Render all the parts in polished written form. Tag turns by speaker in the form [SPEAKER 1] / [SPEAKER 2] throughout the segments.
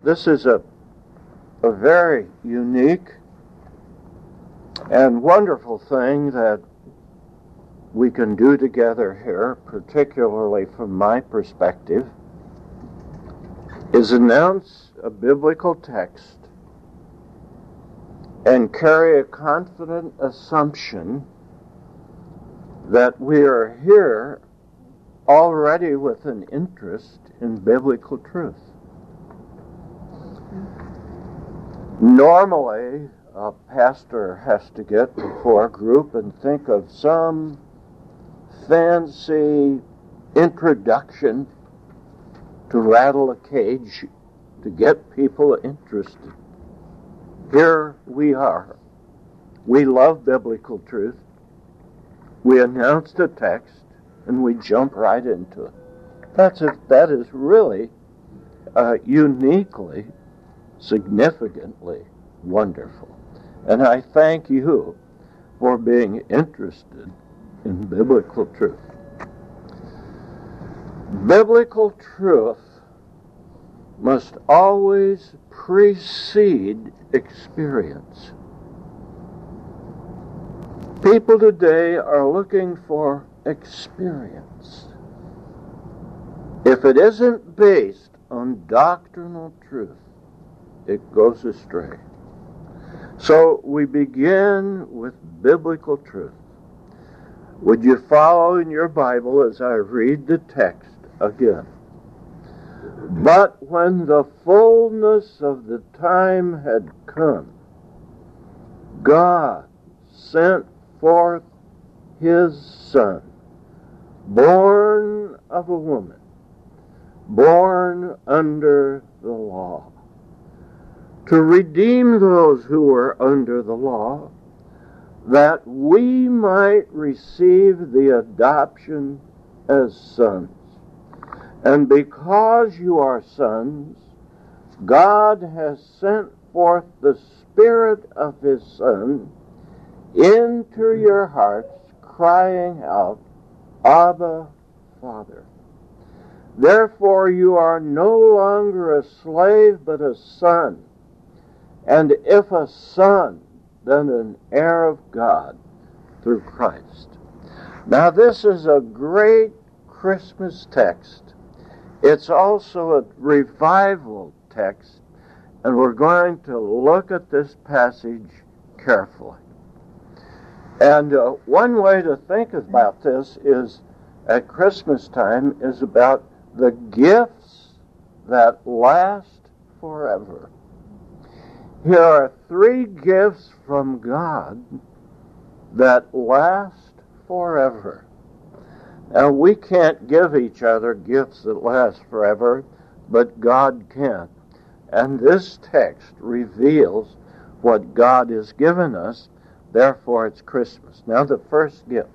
[SPEAKER 1] this is a very unique and wonderful thing that we can do together here, particularly from my perspective, is announce a biblical text and carry a confident assumption that we are here already with an interest in biblical truth. Normally, a pastor has to get before a group and think of some fancy introduction to rattle a cage to get people interested. Here we are. We love biblical truth. We announced a text and we jump right into it. That is really uniquely, significantly wonderful. And I thank you for being interested in biblical truth. Biblical truth must always precede experience. People today are looking for experience. If it isn't based on doctrinal truth, it goes astray. So we begin with biblical truth. Would you follow in your Bible as I read the text again? But when the fullness of the time had come, God sent forth his Son, born of a woman, born under the law, to redeem those who were under the law, that we might receive the adoption as sons. And because you are sons, God has sent forth the Spirit of his Son into your hearts, crying out, Abba, Father. Therefore you are no longer a slave, but a son. And if a son, then an heir of God through Christ. Now this is a great Christmas text. It's also a revival text, and we're going to look at this passage carefully. And one way to think about this is, at Christmas time, is about the gifts that last forever. Here are 3 gifts from God that last forever. Now, we can't give each other gifts that last forever, but God can. And this text reveals what God has given us. Therefore, it's Christmas. Now, the first gift.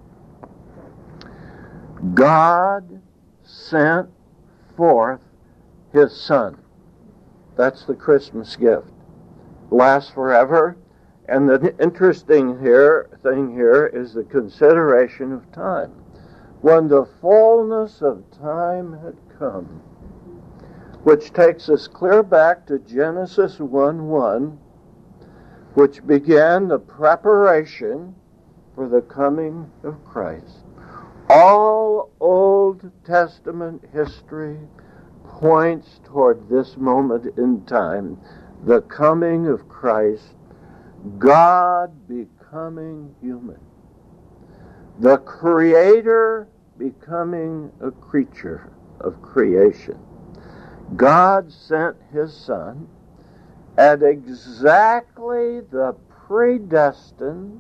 [SPEAKER 1] God sent forth his Son. That's the Christmas gift. Lasts forever. And the interesting thing here is the consideration of time. When the fullness of time had come, which takes us clear back to Genesis 1:1, which began the preparation for the coming of Christ. All Old Testament history points toward this moment in time, the coming of Christ, God becoming human, the Creator becoming a creature of creation. God sent his Son at exactly the predestined,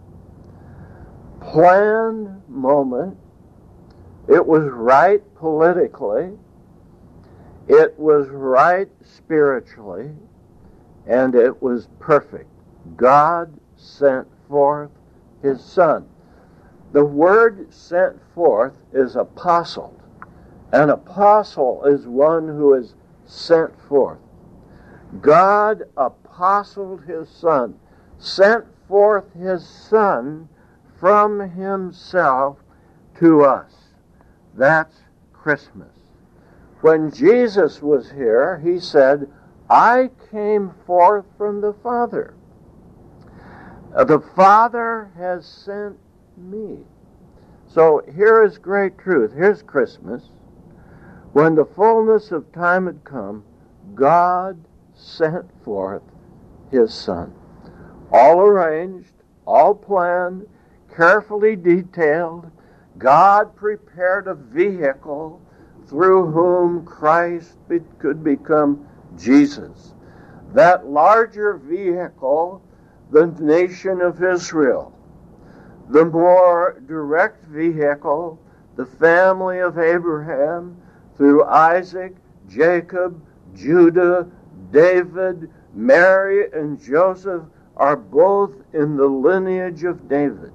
[SPEAKER 1] planned moment. It was right politically, it was right spiritually, and it was perfect. God sent forth his Son. The word sent forth is apostle. An apostle is one who is sent forth. God apostled his Son, sent forth his Son from himself to us. That's Christmas. When Jesus was here, he said, I came forth from the Father. The Father has sent me. So here is great truth. Here's Christmas. When the fullness of time had come, God sent forth his Son. All arranged, all planned, carefully detailed. God prepared a vehicle through whom Christ could become Jesus. That larger vehicle, the nation of Israel. The more direct vehicle, the family of Abraham, through Isaac, Jacob, Judah, David, Mary, and Joseph, are both in the lineage of David.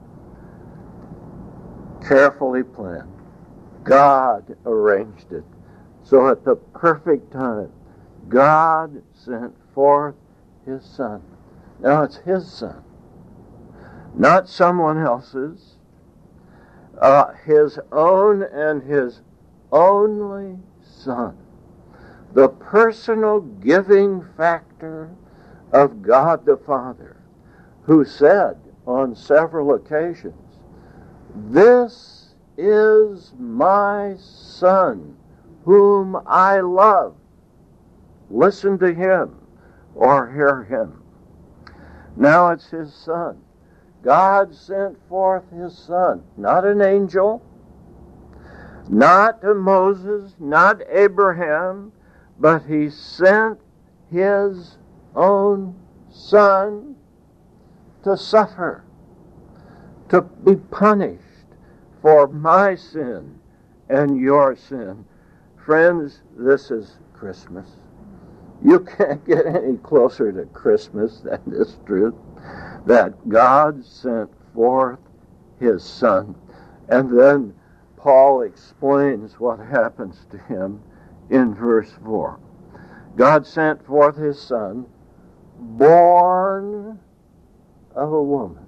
[SPEAKER 1] Carefully planned. God arranged it. So at the perfect time, God sent forth his Son. Now it's his Son, not someone else's, his own and his only Son. The personal giving factor of God the Father, who said on several occasions, "This is my Son, whom I love. Listen to him or hear him." Now it's his Son. God sent forth his Son, not an angel, not Moses, not Abraham, but he sent his own Son to suffer, to be punished for my sin and your sin. Friends, this is Christmas. You can't get any closer to Christmas than this truth, that God sent forth his Son. And then Paul explains what happens to him in verse 4. God sent forth his Son, born of a woman,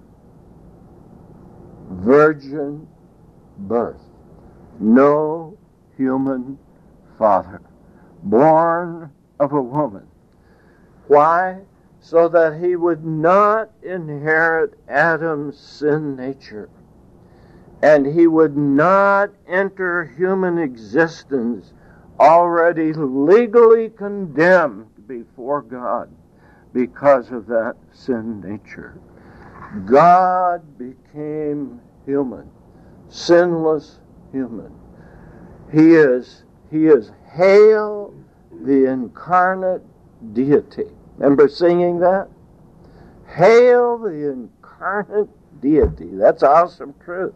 [SPEAKER 1] virgin birth, no human father, born of a woman. Why? So that he would not inherit Adam's sin nature, and he would not enter human existence already legally condemned before God because of that sin nature. God became human, sinless human. He is Hail the incarnate deity. Remember singing that? Hail the incarnate deity. That's awesome truth.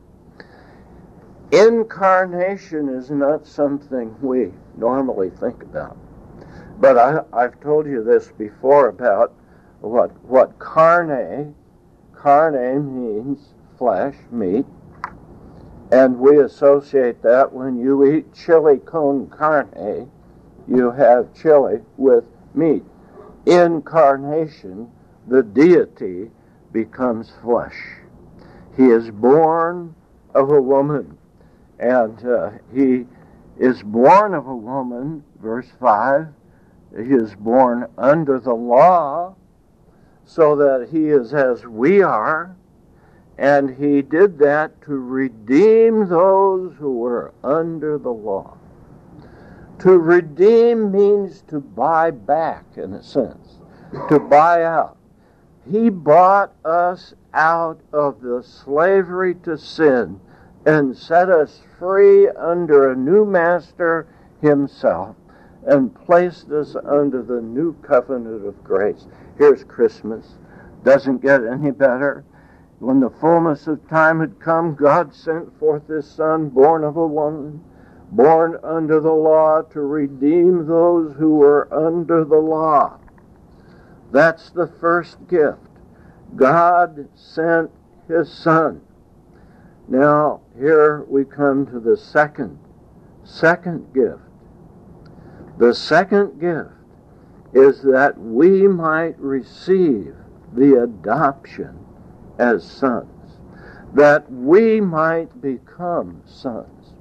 [SPEAKER 1] Incarnation is not something we normally think about. But I've told you this before about what carne means flesh, meat. And we associate that when you eat chili con carne, you have chili with meat. Incarnation, the deity becomes flesh. He is born of a woman. And he is born of a woman, verse 5. He is born under the law, so that he is as we are. And he did that to redeem those who were under the law. To redeem means to buy back, in a sense, to buy out. He bought us out of the slavery to sin and set us free under a new master himself and placed us under the new covenant of grace. Here's Christmas. Doesn't get any better. When the fullness of time had come, God sent forth his Son, born of a woman, born under the law, to redeem those who were under the law. That's the first gift. God sent his Son. Now, here we come to the second gift. The second gift is that we might receive the adoption as sons, that we might become sons.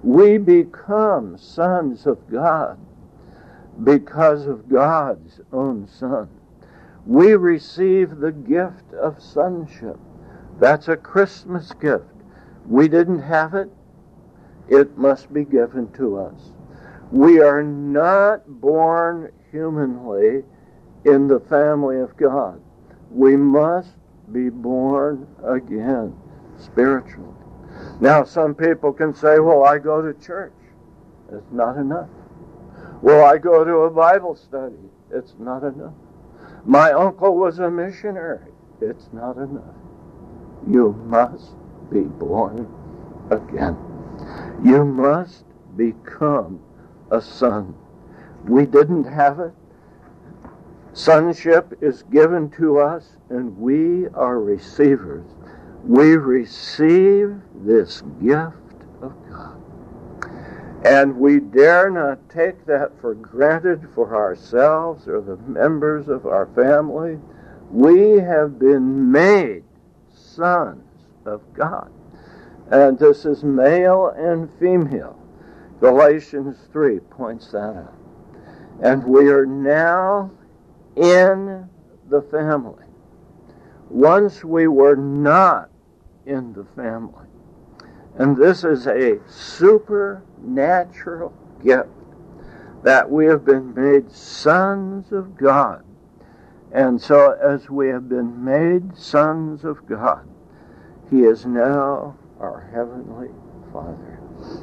[SPEAKER 1] We become sons of God because of God's own Son. We receive the gift of sonship. That's a Christmas gift. We didn't have it. It must be given to us. We are not born humanly in the family of God. We must be born again spiritually. Now, some people can say, well, I go to church. It's not enough. Well, I go to a Bible study. It's not enough. My uncle was a missionary. It's not enough. You must be born again. You must become a son. We didn't have it. Sonship is given to us, and we are receivers. We receive this gift of God. And we dare not take that for granted for ourselves or the members of our family. We have been made sons of God. And this is male and female. Galatians 3 points that out. And we are now in the family. Once we were not in the family. And this is a supernatural gift that we have been made sons of God. And so as we have been made sons of God, He is now our Heavenly Father.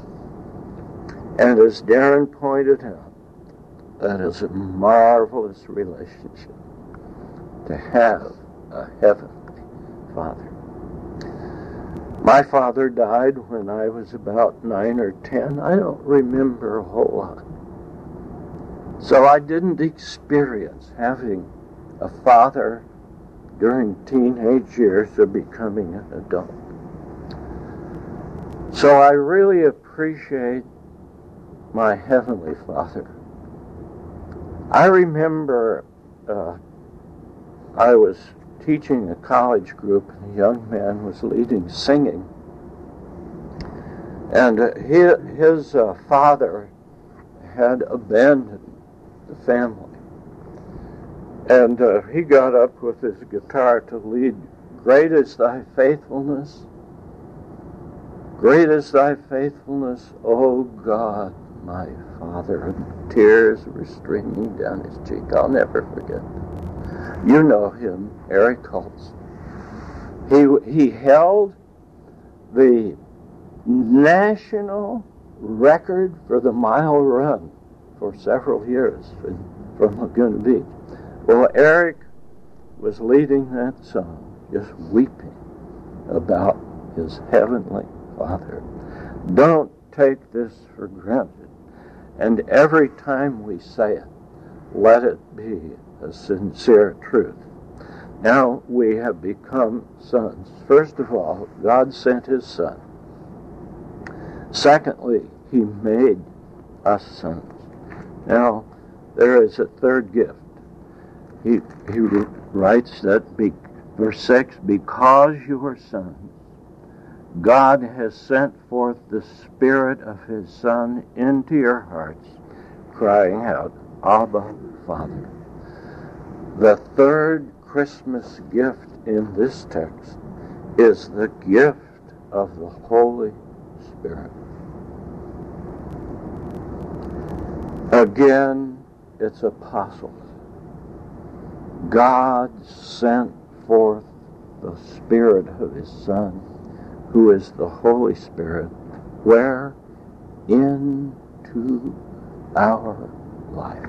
[SPEAKER 1] And as Darren pointed out, that is a marvelous relationship to have a Heavenly Father. My father died when I was about 9 or 10. I don't remember a whole lot. So I didn't experience having a father during teenage years of becoming an adult. So I really appreciate my Heavenly Father. I remember I was teaching a college group, and a young man was leading singing. And his father had abandoned the family. And he got up with his guitar to lead, "Great is thy faithfulness, great is thy faithfulness, O God, my Father." And tears were streaming down his cheek. I'll never forget. You know him, Eric Holtz. He held the national record for the mile run for several years from Laguna Beach. Well, Eric was leading that song, just weeping about his Heavenly Father. Don't take this for granted. And every time we say it, let it be a sincere truth. Now we have become sons. First of all, God sent His Son. Secondly, He made us sons. Now, there is a third gift. He writes that, verse 6, because you are sons, God has sent forth the Spirit of His Son into your hearts, crying out, Abba, Father. The third Christmas gift in this text is the gift of the Holy Spirit. Again, it's apostles. God sent forth the Spirit of His Son, who is the Holy Spirit, where? Into our life.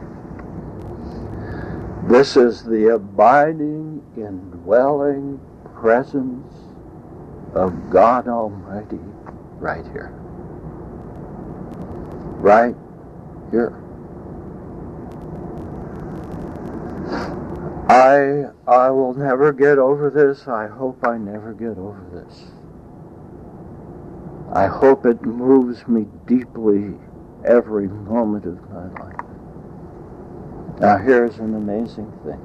[SPEAKER 1] This is the abiding, indwelling presence of God Almighty right here. Right here. I will never get over this. I hope I never get over this. I hope it moves me deeply every moment of my life. Now here's an amazing thing.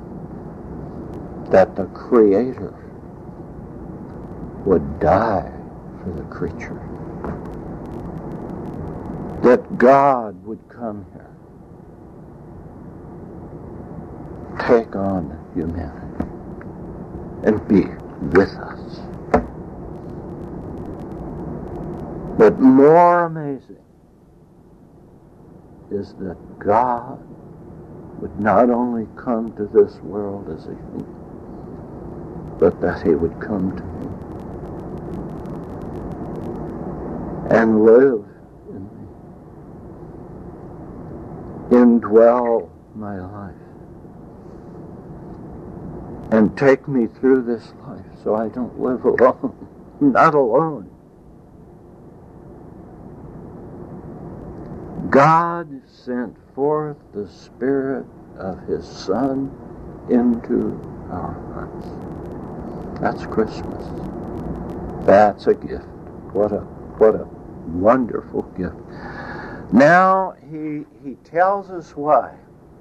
[SPEAKER 1] That the Creator would die for the creature. that God would come here, take on humanity, and be with us. But more amazing is that God would not only come to this world as a human, but that he would come to me and live in me, indwell my life, and take me through this life so I don't live alone, not alone. God sent forth the Spirit of his Son into our hearts. That's Christmas. That's a gift. What a wonderful gift. Now he tells us why.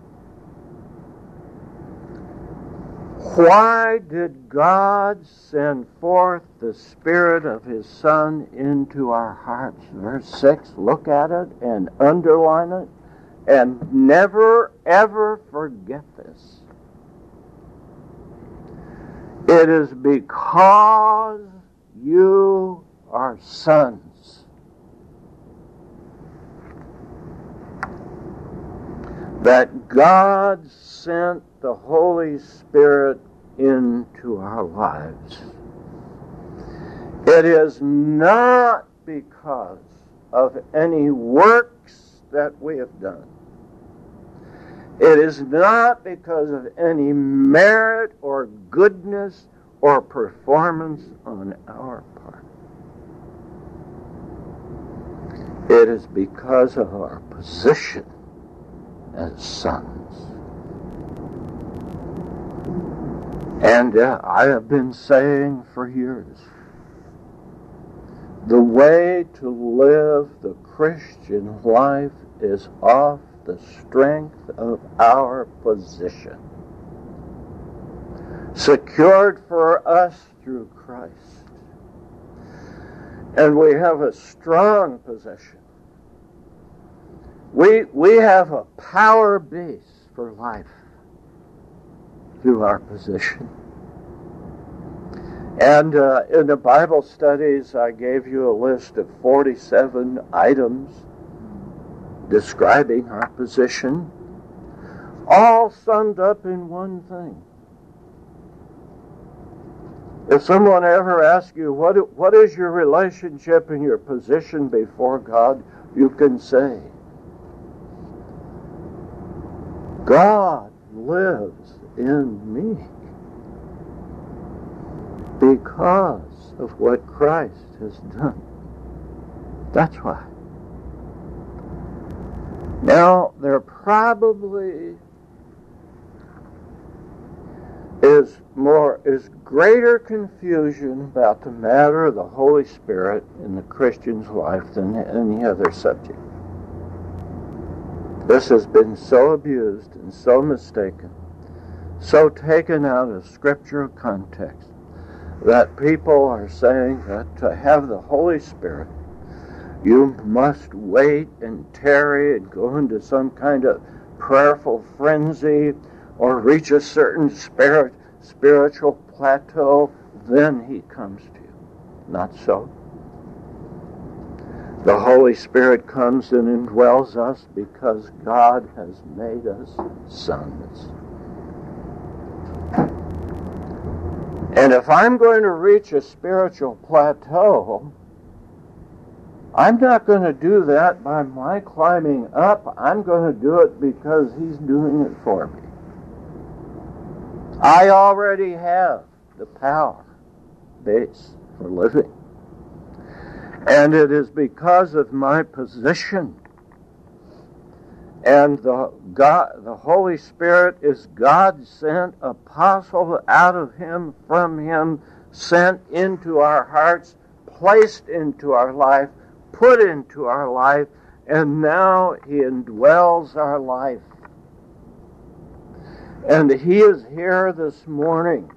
[SPEAKER 1] Why did God send forth the Spirit of his Son into our hearts? Verse 6, look at it and underline it and never ever forget this. It is because you are sons that God sent the Holy Spirit into our lives. It is not because of any works that we have done. It is not because of any merit or goodness or performance on our part. It is because of our position as sons. And I have been saying for years, the way to live the Christian life is off the strength of our position, secured for us through Christ. And we have a strong position. We have a power base for life through our position. And in the Bible studies, I gave you a list of 47 items describing our position, all summed up in one thing. If someone ever asks you, what is your relationship and your position before God, you can say, God lives in me because of what Christ has done. That's why. Now, there probably is greater confusion about the matter of the Holy Spirit in the Christian's life than any other subject. This has been so abused and so mistaken, so taken out of scriptural context, that people are saying that to have the Holy Spirit, you must wait and tarry and go into some kind of prayerful frenzy or reach a certain spiritual plateau, then he comes to you. Not so. The Holy Spirit comes and indwells us because God has made us sons. And if I'm going to reach a spiritual plateau, I'm not going to do that by my climbing up. I'm going to do it because he's doing it for me. I already have the power base for living. And it is because of my position. And the Holy Spirit is God-sent apostle out of him, from him, sent into our hearts, placed into our life, put into our life, and now he indwells our life. And he is here this morning.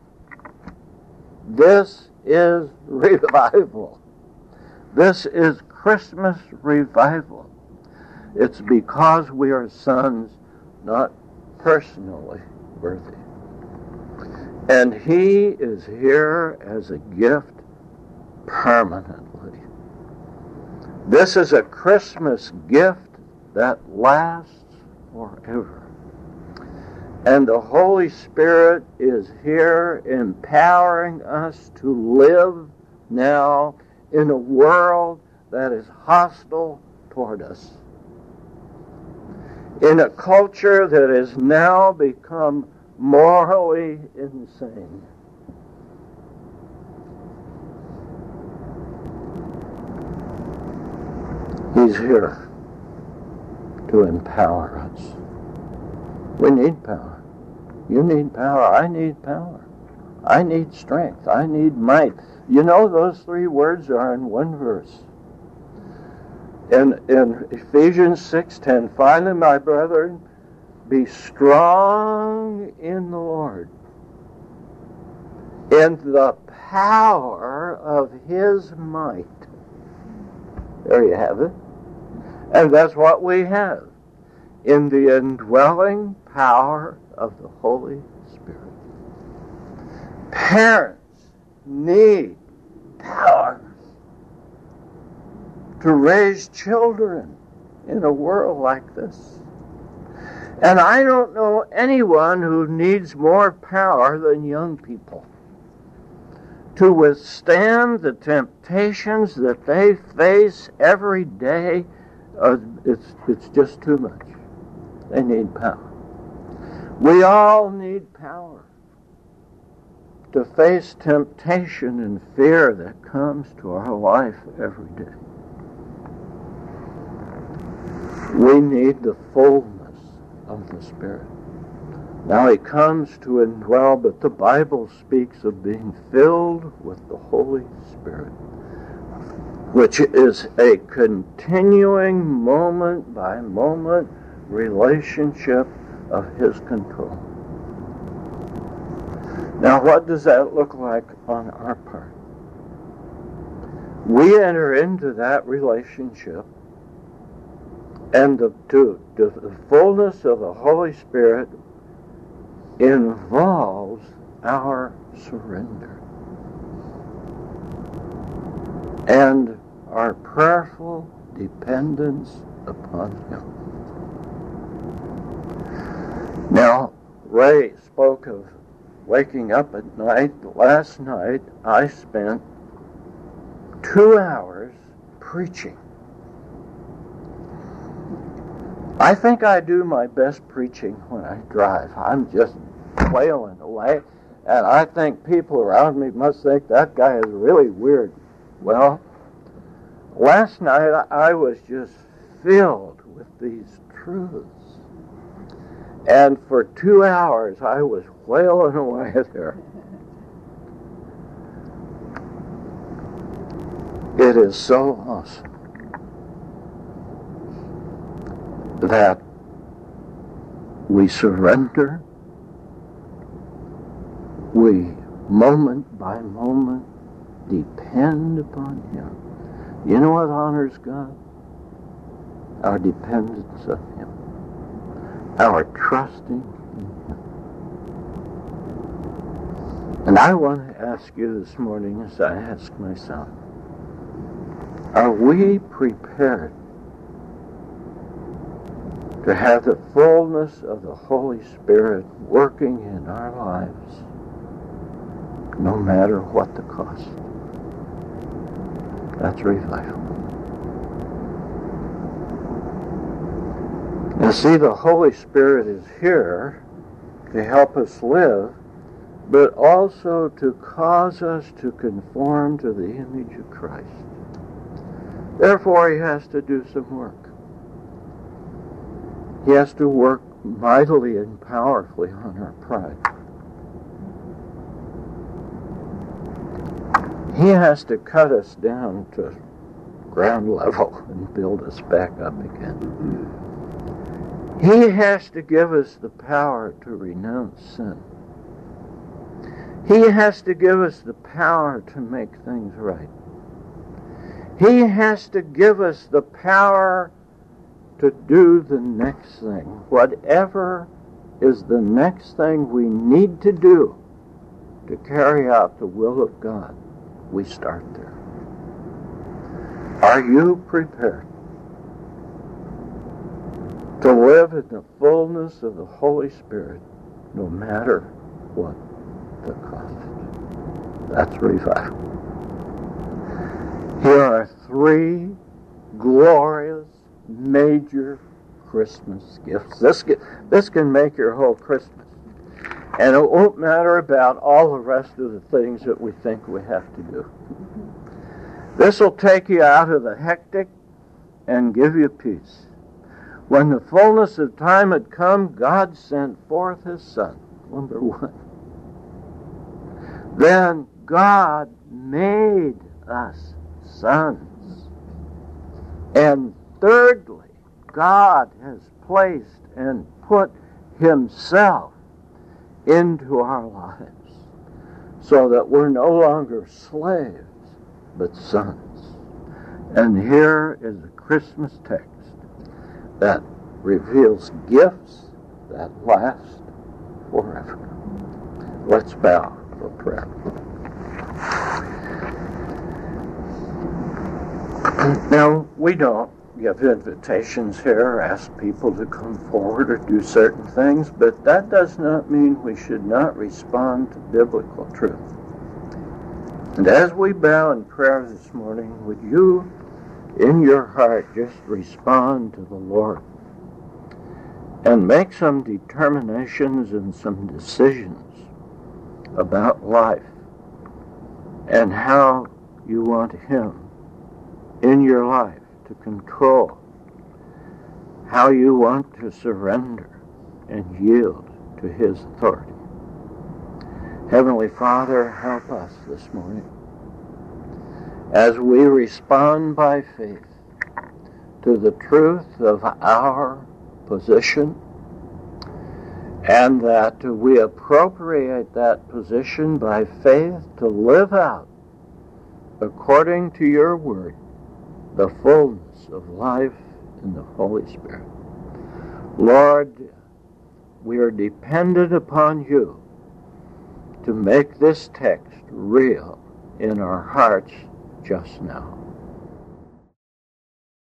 [SPEAKER 1] This is revival. This is Christmas revival. It's because we are sons, not personally worthy. And He is here as a gift permanently. This is a Christmas gift that lasts forever. And the Holy Spirit is here empowering us to live now in a world that is hostile toward us. In a culture that has now become morally insane. He's here to empower us. We need power. You need power. I need power. I need strength. I need might. You know, those three words are in one verse. In Ephesians 6:10, finally, my brethren, be strong in the Lord, in the power of His might. There you have it. And that's what we have, in the indwelling power of the Holy Spirit. Parents need power to raise children in a world like this. And I don't know anyone who needs more power than young people to withstand the temptations that they face every day. It's just too much. They need power. We all need power to face temptation and fear that comes to our life every day. We need the fullness of the Spirit. Now He comes to indwell, but the Bible speaks of being filled with the Holy Spirit, which is a continuing moment-by-moment relationship of His control. Now, what does that look like on our part? We enter into that relationship, and the fullness of the Holy Spirit involves our surrender and our prayerful dependence upon Him. Now, Ray spoke of waking up at night. Last night, I spent 2 hours preaching. I think I do my best preaching when I drive. I'm just wailing away, and I think people around me must think that guy is really weird. Well, last night I was just filled with these truths, and for 2 hours I was wailing away there. It is so awesome that we surrender, we moment by moment depend upon Him. You know what honors God? Our dependence on Him, our trusting in Him. And I want to ask you this morning, as I ask myself, are we prepared to have the fullness of the Holy Spirit working in our lives, no matter what the cost? That's revival. Now see, the Holy Spirit is here to help us live, but also to cause us to conform to the image of Christ. Therefore, He has to do some work. He has to work mightily and powerfully on our pride. He has to cut us down to ground level and build us back up again. He has to give us the power to renounce sin. He has to give us the power to make things right. He has to give us the power to do the next thing. Whatever is the next thing we need to do to carry out the will of God, we start there. Are you prepared to live in the fullness of the Holy Spirit, no matter what the cost? That's revival. Here are 3 glorious, major Christmas gifts. This can make your whole Christmas. And it won't matter about all the rest of the things that we think we have to do. This will take you out of the hectic and give you peace. When the fullness of time had come, God sent forth His Son, number 1. Then God made us sons. And thirdly, God has placed and put Himself into our lives so that we're no longer slaves, but sons. And here is a Christmas text that reveals gifts that last forever. Let's bow for prayer. Now, we don't give invitations here, ask people to come forward or do certain things, but that does not mean we should not respond to biblical truth. And as we bow in prayer this morning, would you, in your heart, just respond to the Lord and make some determinations and some decisions about life and how you want Him in your life to control, how you want to surrender and yield to His authority. Heavenly Father, help us this morning as we respond by faith to the truth of our position, and that we appropriate that position by faith to live out, according to your word, the fullness of life in the Holy Spirit. Lord, we are dependent upon you to make this text real in our hearts just now.